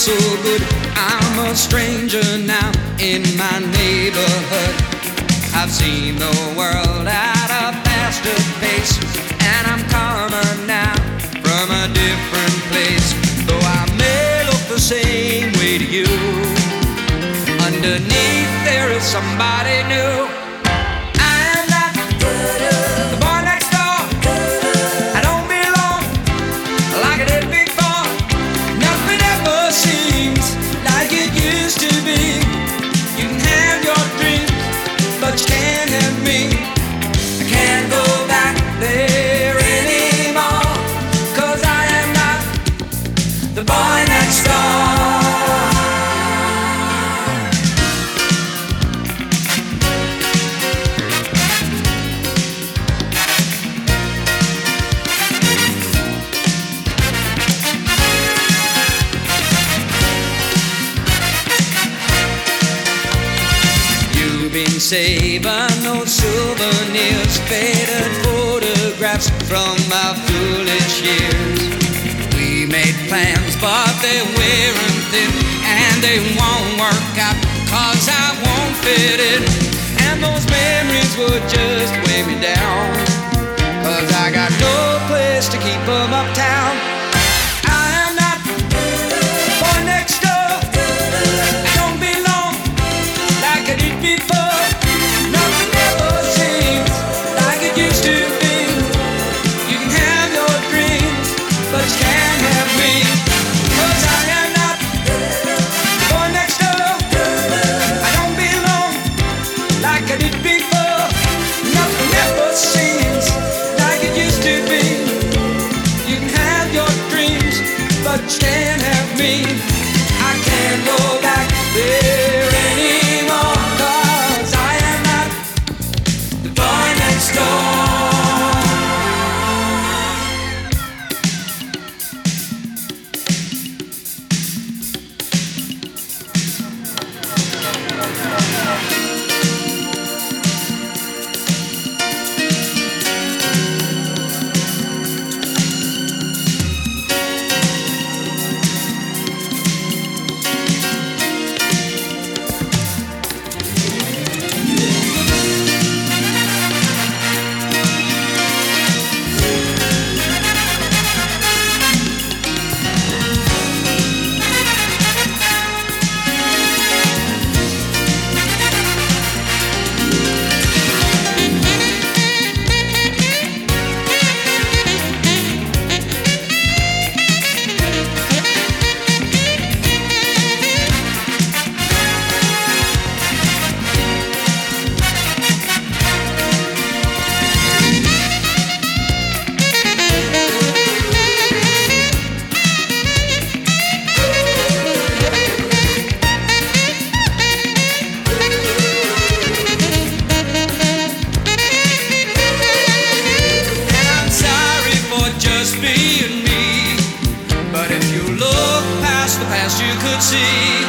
so good. I'm a stranger now in my neighborhood. I've seen the world at a faster pace, and I'm calmer now from a different place. Though I may look the same way to you, underneath there is somebody new. I am not the boy next door. I don't belong like I did before. Nothing ever seems like it used to be. You can have your dreams, but you can't have me. I can't go back there anymore, 'cause I am not the boy next door. Been saving those souvenirs, faded photographs from our foolish years. We made plans, but they weren't thin, and they won't work out 'cause I won't fit in. And those memories would just weigh me down, 'cause I got no place to keep them uptown. I am not the boy next door. I don't belong like I did before. Can't have me. I can't go back there anymore, 'cause I am not the boy next door. Being me, but if you look past the past, you could see